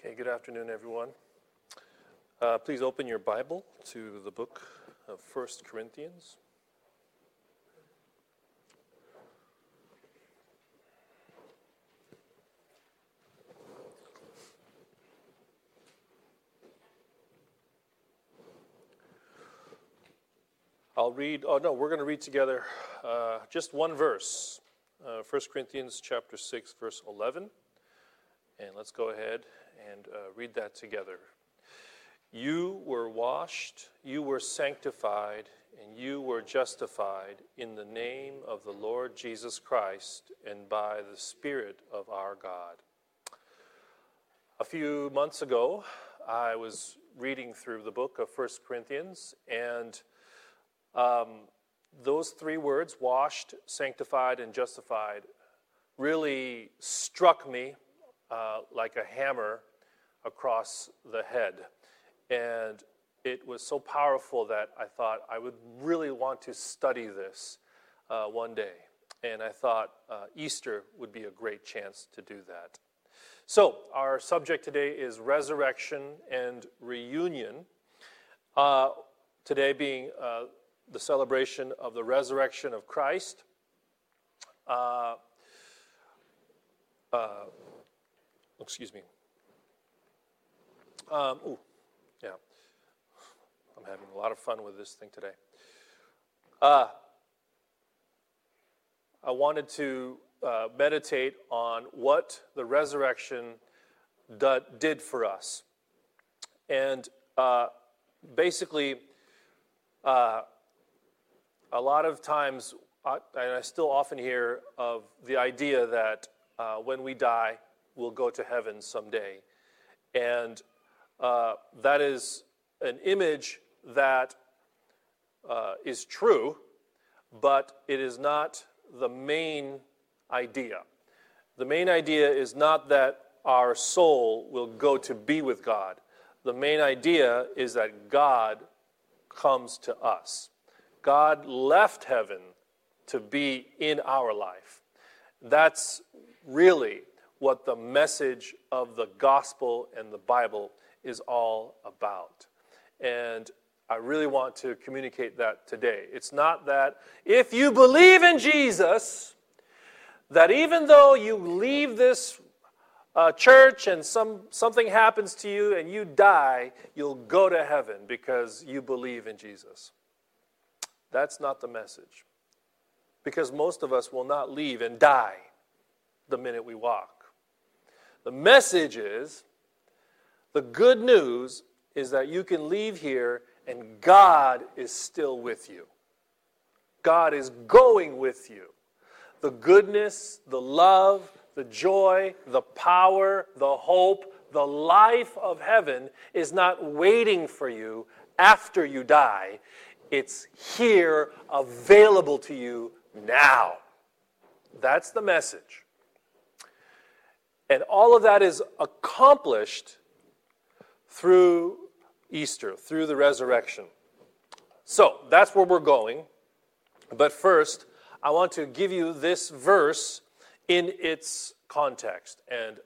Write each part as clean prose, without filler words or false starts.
Okay, good afternoon, everyone. Please open your Bible to the book of 1 Corinthians. we're going to read together just one verse, 1 Corinthians chapter 6, verse 11. And let's go ahead and read that together. You were washed, you were sanctified, and you were justified in the name of the Lord Jesus Christ and by the Spirit of our God. A few months ago, I was reading through the book of 1 Corinthians, and those three words, washed, sanctified, and justified, really struck me like a hammer across the head. And it was so powerful that I thought I would really want to study this one day. And I thought Easter would be a great chance to do that. So our subject today is resurrection and reunion. Today being the celebration of the resurrection of Christ. Excuse me. Yeah. I'm having a lot of fun with this thing today. I wanted to meditate on what the resurrection did for us. And basically, a lot of times, and I still often hear of the idea that when we die, we'll go to heaven someday. And that is an image that is true, but it is not the main idea. The main idea is not that our soul will go to be with God. The main idea is that God comes to us. God left heaven to be in our life. That's really what the message of the gospel and the Bible is all about. And I really want to communicate that today. It's not that if you believe in Jesus, that even though you leave this church and something happens to you and you die, you'll go to heaven because you believe in Jesus. That's not the message. Because most of us will not leave and die the minute we walk. The message is, the good news is that you can leave here and God is still with you. God is going with you. The goodness, the love, the joy, the power, the hope, the life of heaven is not waiting for you after you die. It's here, available to you now. That's the message. And all of that is accomplished through Easter, through the resurrection. So, that's where we're going. But first, I want to give you this verse in its context. And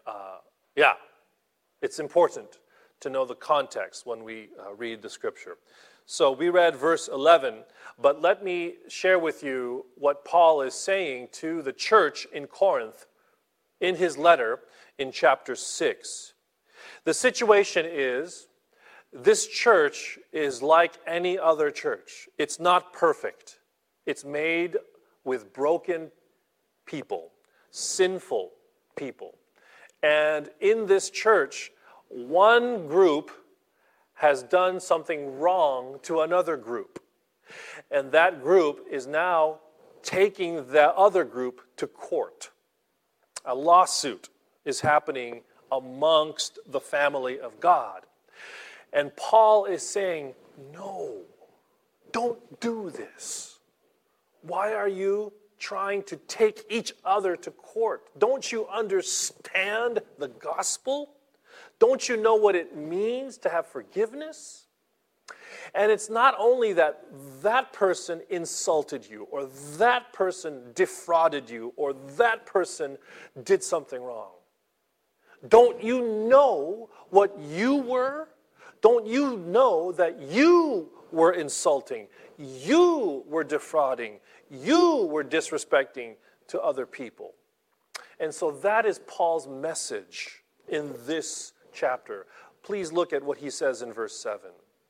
it's important to know the context when we read the scripture. So, we read verse 11, but let me share with you what Paul is saying to the church in Corinth in his letter in chapter 6. The situation is, this church is like any other church. It's not perfect. It's made with broken people, sinful people. And in this church, one group has done something wrong to another group. And that group is now taking the other group to court. A lawsuit is happening amongst the family of God. And Paul is saying, no, don't do this. Why are you trying to take each other to court? Don't you understand the gospel? Don't you know what it means to have forgiveness? And it's not only that that person insulted you, or that person defrauded you, or that person did something wrong. Don't you know what you were? Don't you know that you were insulting? You were defrauding. You were disrespecting to other people. And so that is Paul's message in this chapter. Please look at what he says in verse 7.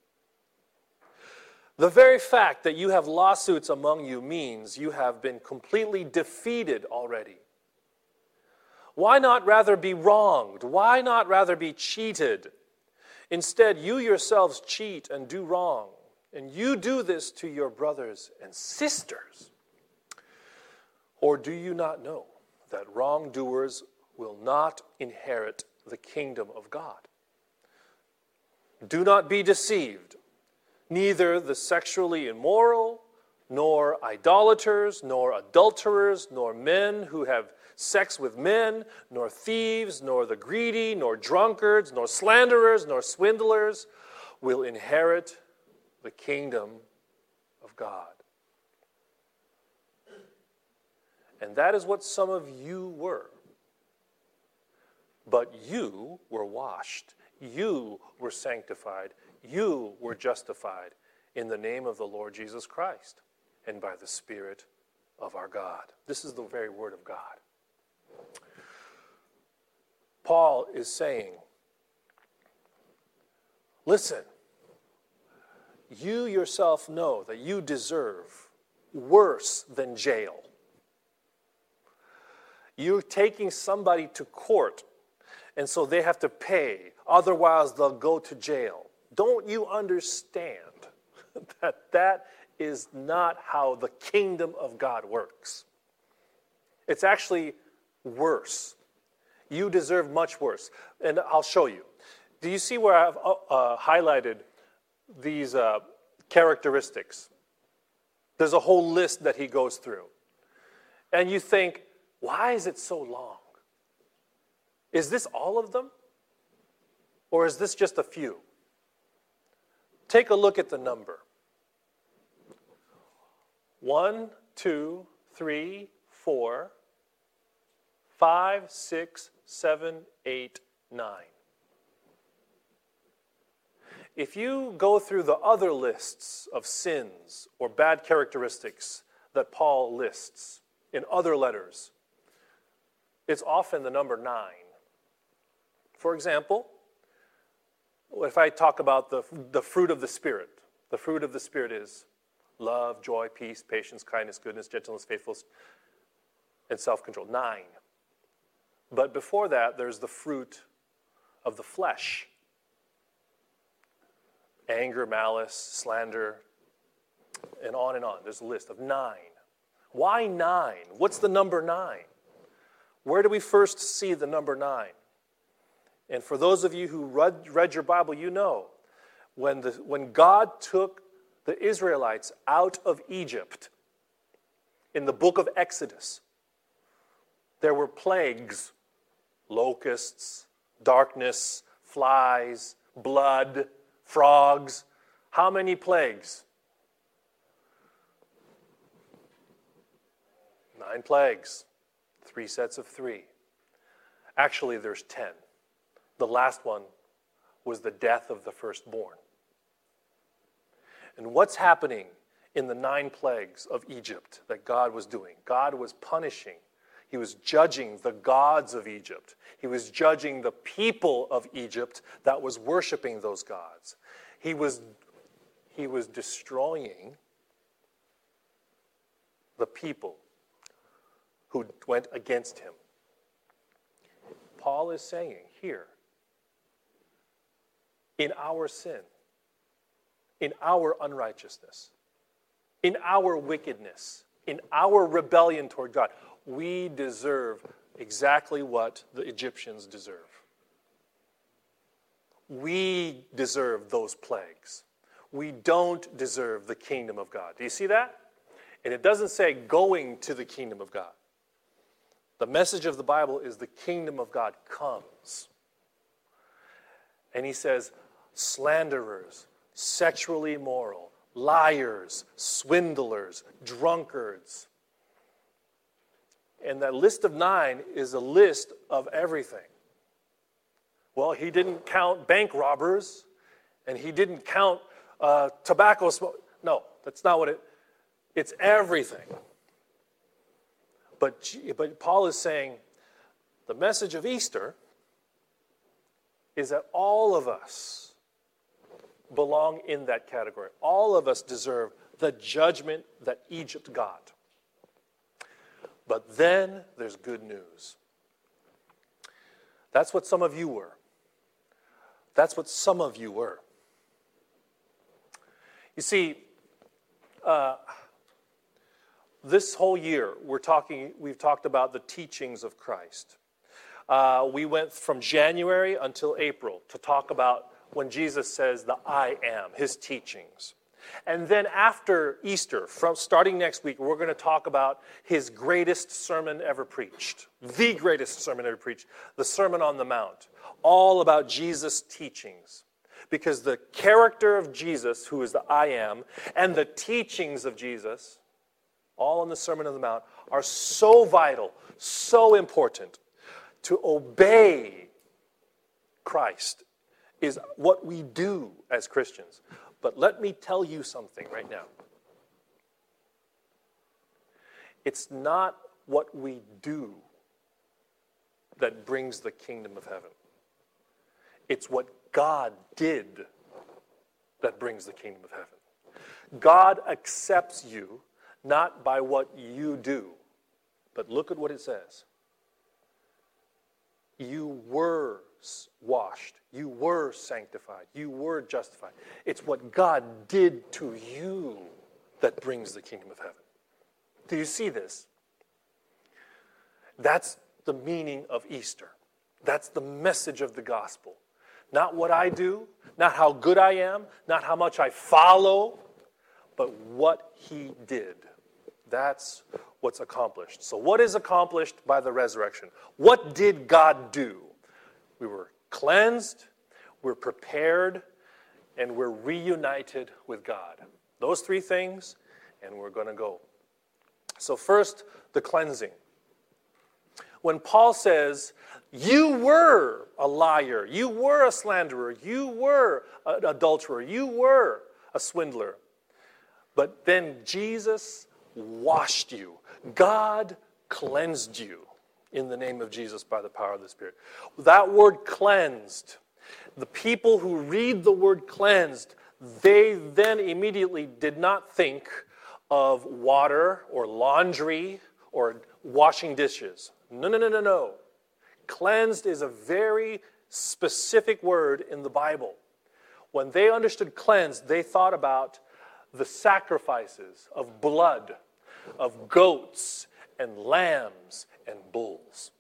The very fact that you have lawsuits among you means you have been completely defeated already. Why not rather be wronged? Why not rather be cheated? Instead, you yourselves cheat and do wrong, and you do this to your brothers and sisters. Or do you not know that wrongdoers will not inherit the kingdom of God? Do not be deceived. Neither the sexually immoral, nor idolaters, nor adulterers, nor men who have sex with men, nor thieves, nor the greedy, nor drunkards, nor slanderers, nor swindlers will inherit the kingdom of God. And that is what some of you were. But you were washed. You were sanctified. You were justified in the name of the Lord Jesus Christ and by the Spirit of our God. This is the very word of God. Paul is saying, listen, you yourself know that you deserve worse than jail. You're taking somebody to court, and so they have to pay. Otherwise, they'll go to jail. Don't you understand that that is not how the kingdom of God works? It's actually worse. You deserve much worse. And I'll show you. Do you see where I've highlighted these characteristics? There's a whole list that he goes through. And you think, why is it so long? Is this all of them? Or is this just a few? Take a look at the number. 1, 2, 3, 4, 5, 6, 7, 8, 9. If you go through the other lists of sins or bad characteristics that Paul lists in other letters, it's often the number 9. For example, if I talk about the fruit of the Spirit is love, joy, peace, patience, kindness, goodness, gentleness, faithfulness, and self-control. 9. But before that, there's the fruit of the flesh. Anger, malice, slander, and on and on. There's a list of 9. Why 9? What's the number 9? Where do we first see the number 9? And for those of you who read your Bible, you know, when God took the Israelites out of Egypt, in the book of Exodus, there were plagues, locusts, darkness, flies, blood, frogs. How many plagues? 9 plagues. 3 sets of 3. Actually, there's 10. The last one was the death of the firstborn. And what's happening in the 9 plagues of Egypt that God was doing? God was punishing. He was judging the gods of Egypt. He was judging the people of Egypt that was worshiping those gods. He was destroying the people who went against him. Paul is saying here, in our sin, in our unrighteousness, in our wickedness, in our rebellion toward God, we deserve exactly what the Egyptians deserve. We deserve those plagues. We don't deserve the kingdom of God. Do you see that? And it doesn't say going to the kingdom of God. The message of the Bible is the kingdom of God comes. And he says, slanderers, sexually immoral, liars, swindlers, drunkards. And that list of 9 is a list of everything. Well, he didn't count bank robbers, and he didn't count tobacco smoke. No, that's not what it's everything. But Paul is saying the message of Easter is that all of us belong in that category. All of us deserve the judgment that Egypt got. But then there's good news. That's what some of you were. That's what some of you were. You see, this whole year we've talked about the teachings of Christ. We went from January until April to talk about when Jesus says the I am, his teachings. And then after Easter, starting next week, we're going to talk about his greatest sermon ever preached. The greatest sermon ever preached. The Sermon on the Mount. All about Jesus' teachings. Because the character of Jesus, who is the I am, and the teachings of Jesus, all in the Sermon on the Mount, are so vital, so important. To obey Christ is what we do as Christians. But let me tell you something right now. It's not what we do that brings the kingdom of heaven. It's what God did that brings the kingdom of heaven. God accepts you not by what you do, but look at what it says. You were washed. You were sanctified. You were justified. It's what God did to you that brings the kingdom of heaven. Do you see this? That's the meaning of Easter. That's the message of the gospel. Not what I do, not how good I am, not how much I follow, but what he did. That's what's accomplished. So what is accomplished by the resurrection? What did God do? We were cleansed, we're prepared, and we're reunited with God. Those three things, and we're going to go. So first, the cleansing. When Paul says, you were a liar, you were a slanderer, you were an adulterer, you were a swindler, but then Jesus washed you. God cleansed you in the name of Jesus by the power of the Spirit. That word cleansed, the people who read the word cleansed, they then immediately did not think of water or laundry or washing dishes. No. Cleansed is a very specific word in the Bible. When they understood cleansed, they thought about the sacrifices of blood, of goats and lambs and bulls.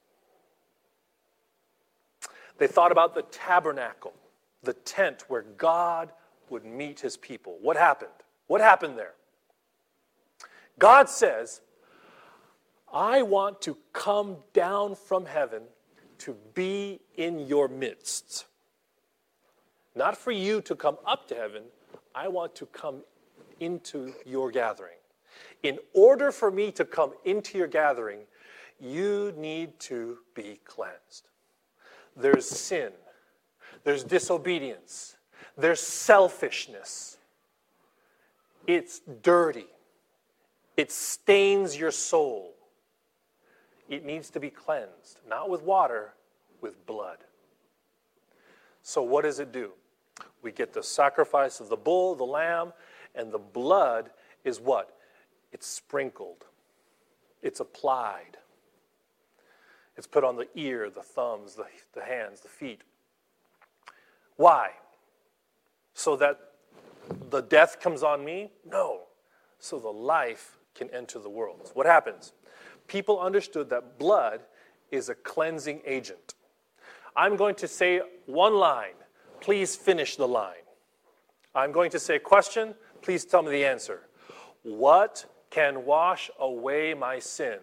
They thought about the tabernacle, the tent where God would meet his people. What happened? What happened there? God says, I want to come down from heaven to be in your midst. Not for you to come up to heaven, I want to come into your gathering. In order for me to come into your gathering, you need to be cleansed. There's sin. There's disobedience. There's selfishness. It's dirty. It stains your soul. It needs to be cleansed, not with water, with blood. So what does it do? We get the sacrifice of the bull, the lamb, and the blood is what? It's sprinkled. It's applied. It's put on the ear, the thumbs, the hands, the feet. Why? So that the death comes on me? No. So the life can enter the world. What happens? People understood that blood is a cleansing agent. I'm going to say one line. Please finish the line. I'm going to say a question. Please tell me the answer. What can wash away my sin?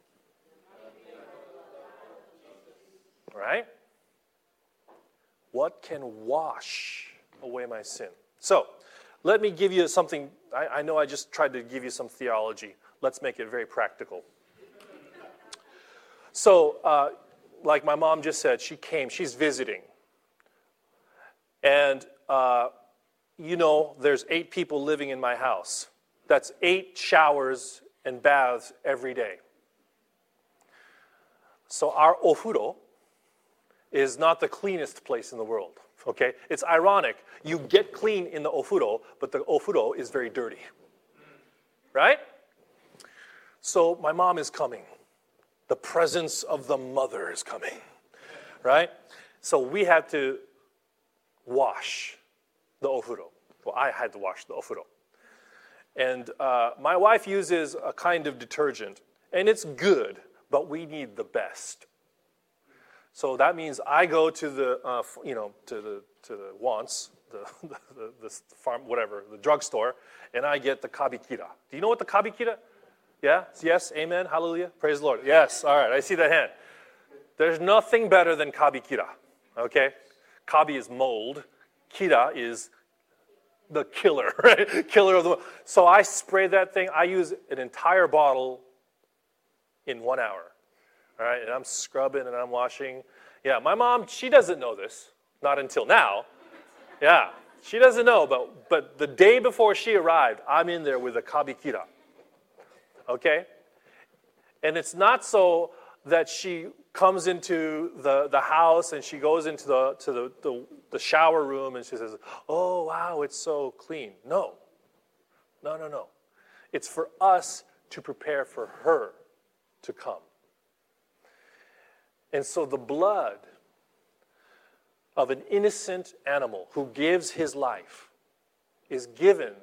Right? What can wash away my sin? So, let me give you something. I know I just tried to give you some theology. Let's make it very practical. So, like my mom just said, she's visiting. And, there's 8 people living in my house. That's 8 showers and baths every day. So our ofuro is not the cleanest place in the world, okay? It's ironic. You get clean in the ofuro, but the ofuro is very dirty, right? So my mom is coming. The presence of the mother is coming, right? So we had to wash the ofuro. Well, I had to wash the ofuro. And my wife uses a kind of detergent, and it's good, but we need the best. So that means I go to the, to the Wants, the farm, whatever, the drugstore, and I get the kabikira. Do you know what the kabikira? Yeah? Yes? Amen? Hallelujah? Praise the Lord. Yes. All right. I see that hand. There's nothing better than kabikira. Okay? Kabi is mold. Kira is the killer, right? Killer of the mold. So I spray that thing. I use an entire bottle in 1 hour. All right? And I'm scrubbing and I'm washing. Yeah, my mom, she doesn't know this. Not until now. Yeah. She doesn't know, but the day before she arrived, I'm in there with a kabikira. Okay? And it's not so that she comes into the house and she goes into the shower room and she says, oh, wow, it's so clean. No. No. It's for us to prepare for her to come. And so the blood of an innocent animal who gives his life is given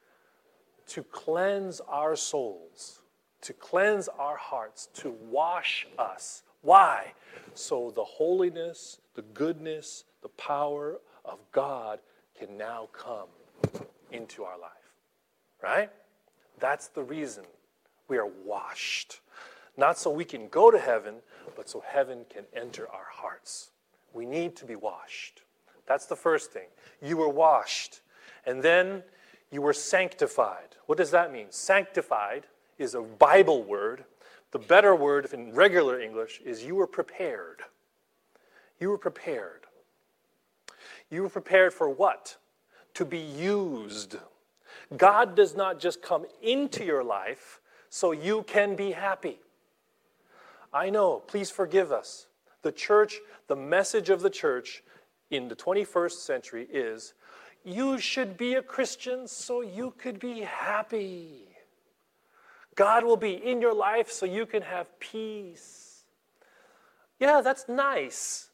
to cleanse our souls, to cleanse our hearts, to wash us. Why? So the holiness, the goodness, the power of God can now come into our life. Right? That's the reason we are washed. Not so we can go to heaven, but so heaven can enter our hearts. We need to be washed. That's the first thing. You were washed. And then you were sanctified. What does that mean? Sanctified is a Bible word. The better word in regular English is you were prepared. You were prepared. You were prepared for what? To be used. God does not just come into your life so you can be happy. I know, please forgive us. The church, the message of the church in the 21st century is, you should be a Christian so you could be happy. God will be in your life so you can have peace. Yeah, that's nice.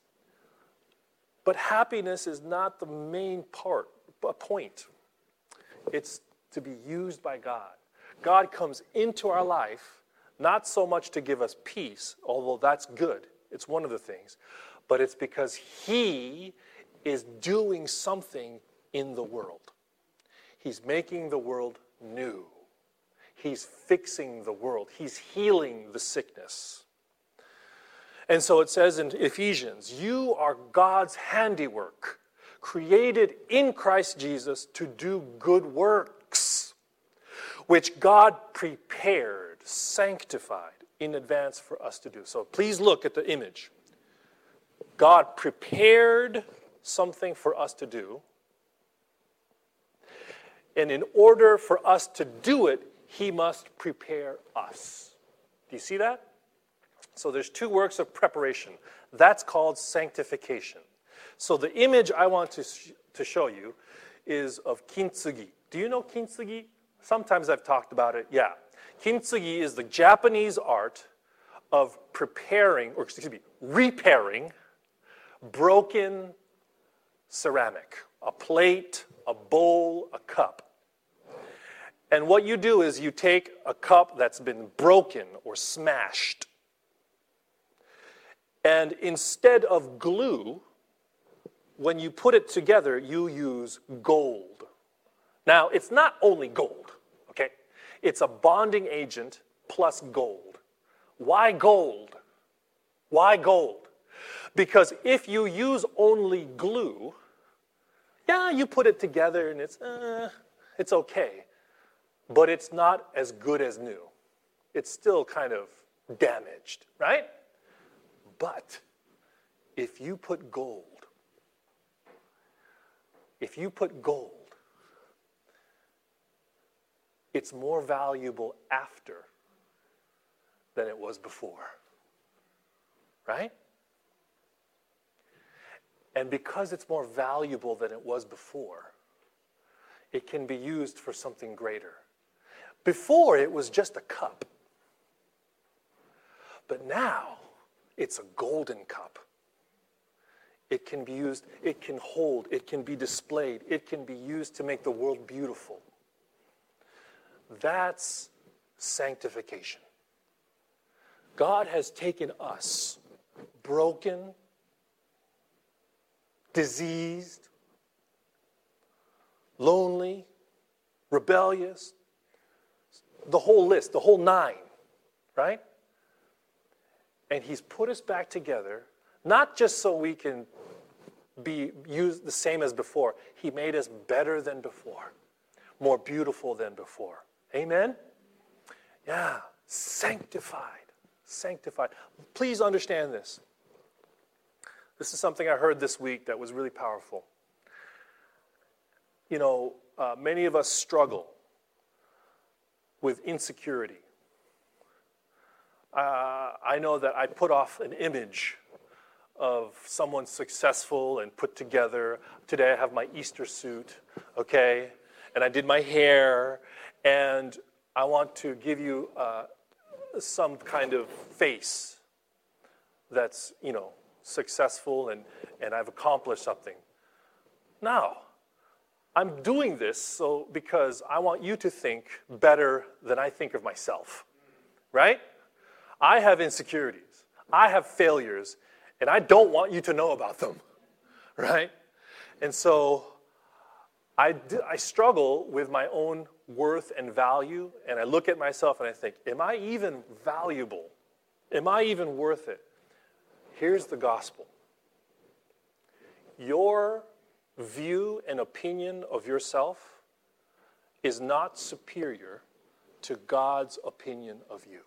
But happiness is not the main point. It's to be used by God. God comes into our life not so much to give us peace, although that's good. It's one of the things. But it's because He is doing something in the world. He's making the world new. He's fixing the world. He's healing the sickness. And so it says in Ephesians, you are God's handiwork, created in Christ Jesus to do good works, which God prepared, sanctified in advance for us to do. So please look at the image. God prepared something for us to do. And in order for us to do it, He must prepare us. Do you see that? So there's 2 works of preparation. That's called sanctification. So the image I want to show you is of kintsugi. Do you know kintsugi? Sometimes I've talked about it. Yeah. Kintsugi is the Japanese art of repairing broken ceramic. A plate, a bowl, a cup. And what you do is you take a cup that's been broken or smashed, and instead of glue, when you put it together, you use gold. Now, it's not only gold, okay? It's a bonding agent plus gold. Why gold? Why gold? Because if you use only glue, yeah, you put it together and it's okay. But it's not as good as new. It's still kind of damaged, right? But if you put gold, if you put gold, it's more valuable after than it was before. Right? And because it's more valuable than it was before, it can be used for something greater. Before, it was just a cup. But now, it's a golden cup. It can be used, it can hold, it can be displayed, it can be used to make the world beautiful. That's sanctification. God has taken us, broken, diseased, lonely, rebellious, the whole list, the whole 9, right? And he's put us back together, not just so we can be used the same as before. He made us better than before, more beautiful than before. Amen? Yeah, sanctified. Sanctified. Please understand this. This is something I heard this week that was really powerful. You know, many of us struggle with insecurity. I know that I put off an image of someone successful and put together. Today I have my Easter suit, okay? And I did my hair, and I want to give you some kind of face that's, you know, successful and I've accomplished something. Now, I'm doing this because I want you to think better than I think of myself, right? I have insecurities. I have failures, and I don't want you to know about them, right? And so I struggle with my own worth and value, and I look at myself and I think, am I even valuable? Am I even worth it? Here's the gospel. Your view and opinion of yourself is not superior to God's opinion of you.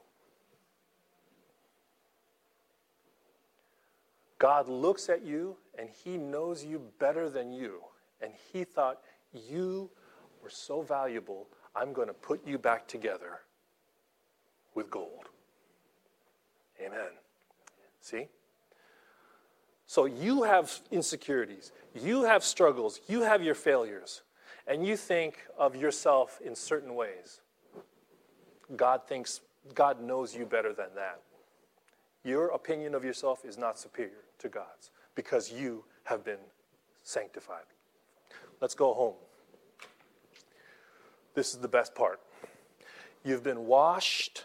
God looks at you and he knows you better than you. And he thought, you were so valuable, I'm going to put you back together with gold. Amen. See? So you have insecurities, you have struggles, you have your failures, and you think of yourself in certain ways. God knows you better than that. Your opinion of yourself is not superior to God's because you have been sanctified. Let's go home. This is the best part. You've been washed.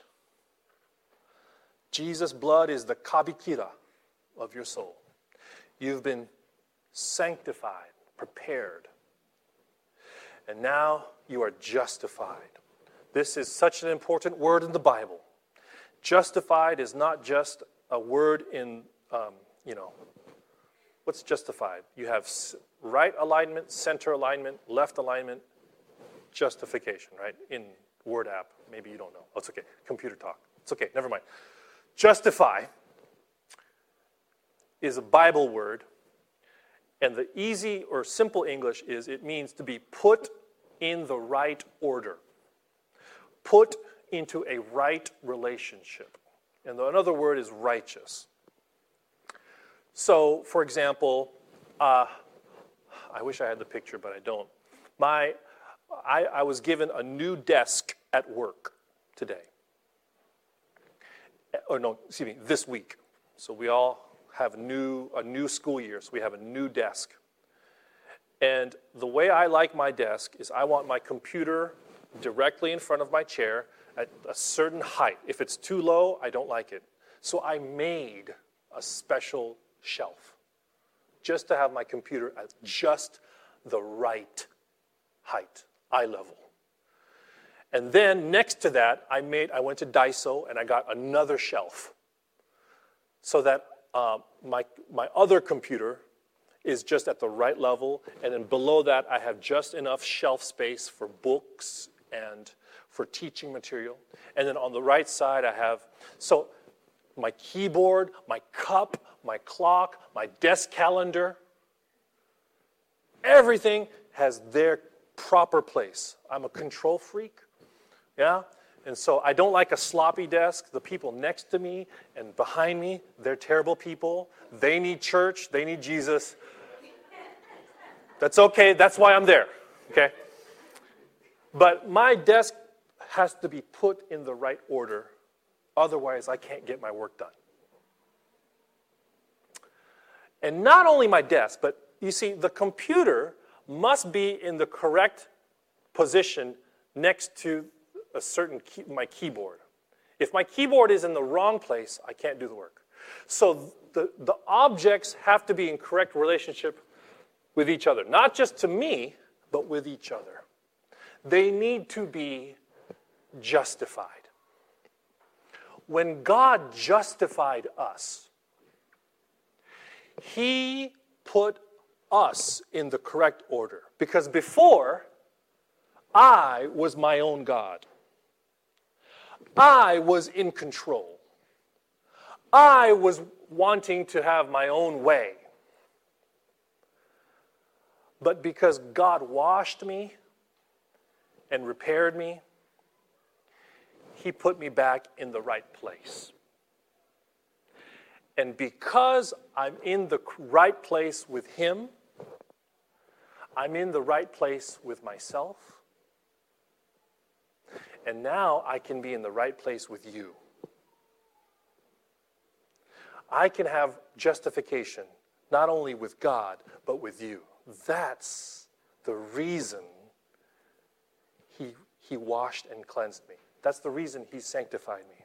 Jesus' blood is the kabikira of your soul. You've been sanctified, prepared. And now you are justified. This is such an important word in the Bible. Justified is not just a word in, what's justified? You have right alignment, center alignment, left alignment, justification, right? In Word app. Maybe you don't know. Oh, it's okay. Computer talk. It's okay. Never mind. Justify is a Bible word, and the easy or simple English is it means to be put in the right order. Put into a right relationship. And another word is righteous. So, for example, I wish I had the picture, but I don't. I was given a new desk at work today. This week. So we all have a new school year, so we have a new desk. And the way I like my desk is I want my computer directly in front of my chair at a certain height. If it's too low, I don't like it. So I made a special shelf just to have my computer at just the right height, eye level. And then next to that, I went to Daiso and I got another shelf so that my other computer is just at the right level, and then below that I have just enough shelf space for books and for teaching material. And then on the right side I have, so my keyboard, my cup, my clock, my desk calendar, Everything has their proper place. I'm a control freak, yeah? And so I don't like a sloppy desk. The people next to me and behind me, they're terrible people. They need church. They need Jesus. That's okay. That's why I'm there, okay? But my desk has to be put in the right order. Otherwise, I can't get my work done. And not only my desk, but you see, the computer must be in the correct position next to a certain my keyboard. If my keyboard is in the wrong place, I can't do the work. So the objects have to be in correct relationship with each other. Not just to me, but with each other. They need to be justified. When God justified us, He put us in the correct order. Because before, I was my own God. I was in control. I was wanting to have my own way. But because God washed me and repaired me, He put me back in the right place. And because I'm in the right place with Him, I'm in the right place with myself. And now I can be in the right place with you. I can have justification, not only with God, but with you. That's the reason He washed and cleansed me. That's the reason He sanctified me.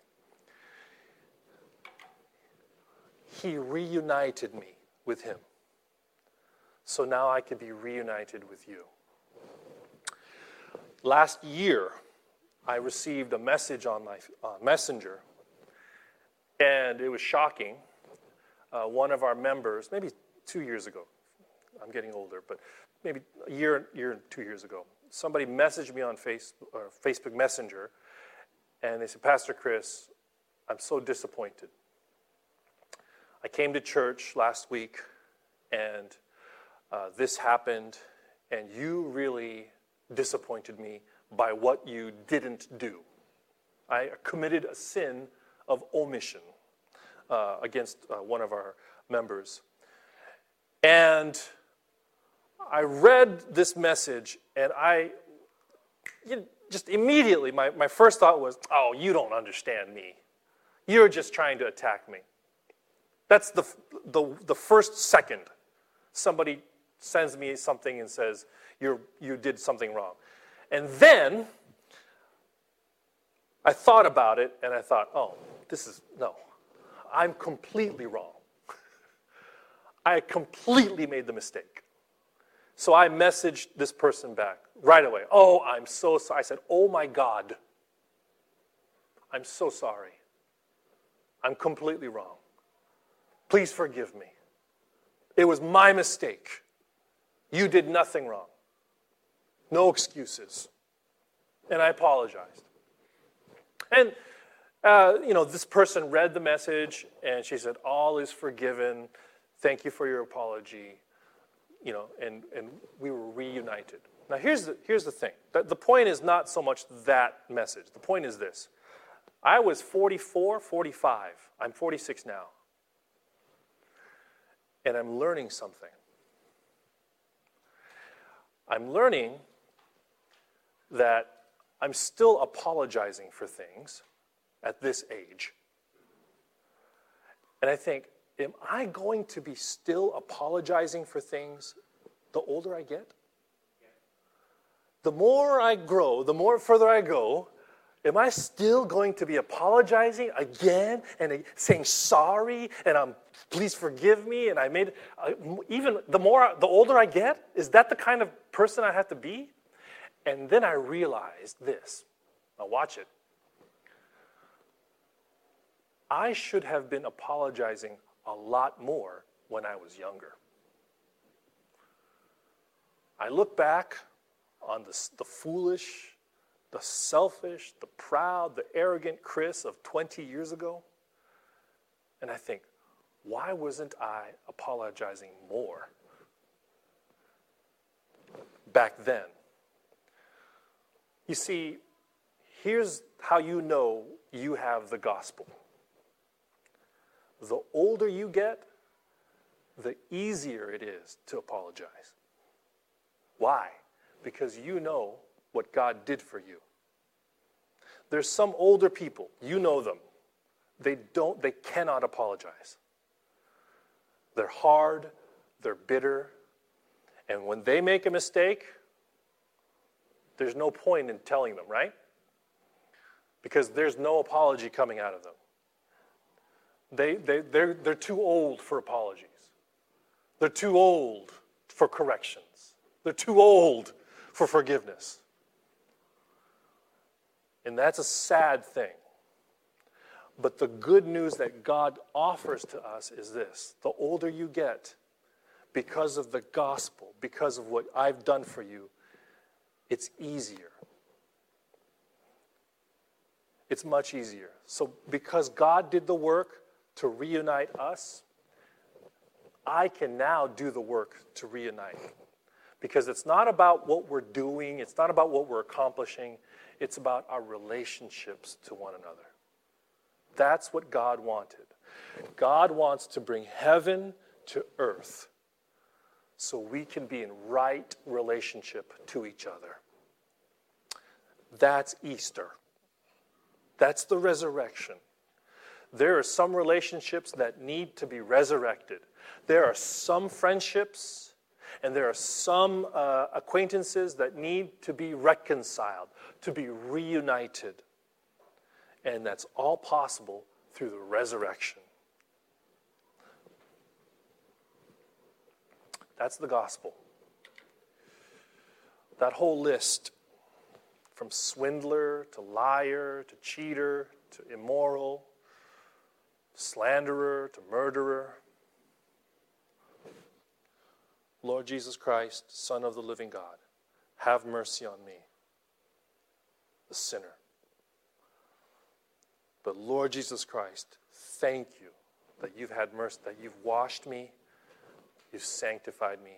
He reunited me with Him. So now I can be reunited with you. Last year, I received a message on my messenger, and it was shocking. One of our members, maybe 2 years ago, I'm getting older, but maybe a year and 2 years ago, somebody messaged me on Facebook Messenger, and they said, Pastor Chris, I'm so disappointed. I came to church last week, and this happened, and you really disappointed me by what you didn't do. I committed a sin of omission against one of our members. And I read this message, and just immediately, my first thought was, oh, you don't understand me. You're just trying to attack me. That's the first second somebody sends me something and says, you did something wrong. And then I thought about it, and I thought, oh, no. I'm completely wrong. I completely made the mistake. So I messaged this person back right away. Oh, I'm so sorry. I said, oh my God. I'm so sorry. I'm completely wrong. Please forgive me. It was my mistake. You did nothing wrong. No excuses. And I apologized. And, this person read the message, and she said, all is forgiven. Thank you for your apology. And we were reunited. Now, here's the thing. The point is not so much that message. The point is this. I was 44, 45. I'm 46 now. And I'm learning something. I'm learning that I'm still apologizing for things at this age. And I think, am I going to be still apologizing for things the older I get? The more I grow, the more further I go, am I still going to be apologizing again and saying sorry and please forgive me and I made even the older I get, is that the kind of person I have to be? And then I realized this. Now watch it. I should have been apologizing a lot more when I was younger. I look back on the foolish, the selfish, the proud, the arrogant Chris of 20 years ago, and I think, why wasn't I apologizing more? back then. You see, here's how you know you have the gospel. The older you get, the easier it is to apologize. Why? Because you know what God did for you. There's some older people, you know them. They cannot apologize. They're hard, they're bitter, and when they make a mistake, there's no point in telling them, right? Because there's no apology coming out of them. They're too old for apologies. They're too old for corrections. They're too old for forgiveness. And that's a sad thing. But the good news that God offers to us is this. The older you get, because of the gospel, because of what I've done for you, it's easier. It's much easier. So because God did the work to reunite us, I can now do the work to reunite. Because it's not about what we're doing, it's not about what we're accomplishing, it's about our relationships to one another. That's what God wanted. God wants to bring heaven to earth so we can be in right relationship to each other. That's Easter. That's the resurrection. There are some relationships that need to be resurrected. There are some friendships and there are some acquaintances that need to be reconciled, to be reunited. And that's all possible through the resurrection. That's the gospel. That whole list, from swindler to liar to cheater to immoral, slanderer to murderer. Lord Jesus Christ, Son of the living God, have mercy on me, the sinner. But Lord Jesus Christ, thank you that you've had mercy, that you've washed me, you've sanctified me,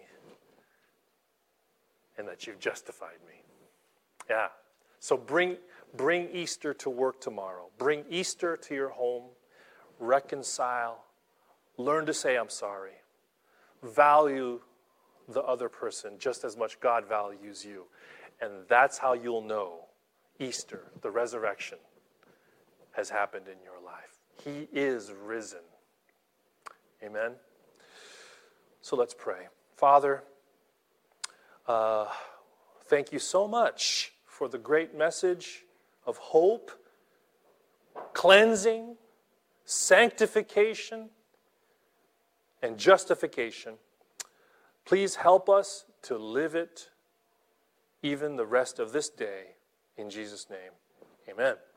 and that you've justified me. Yeah. So bring Easter to work tomorrow. Bring Easter to your home. Reconcile. Learn to say I'm sorry. Value the other person just as much God values you. And that's how you'll know Easter, the resurrection, has happened in your life. He is risen. Amen? So let's pray. Father, thank you so much for the great message of hope, cleansing, sanctification, and justification. Please help us to live it even the rest of this day. In Jesus' name, amen.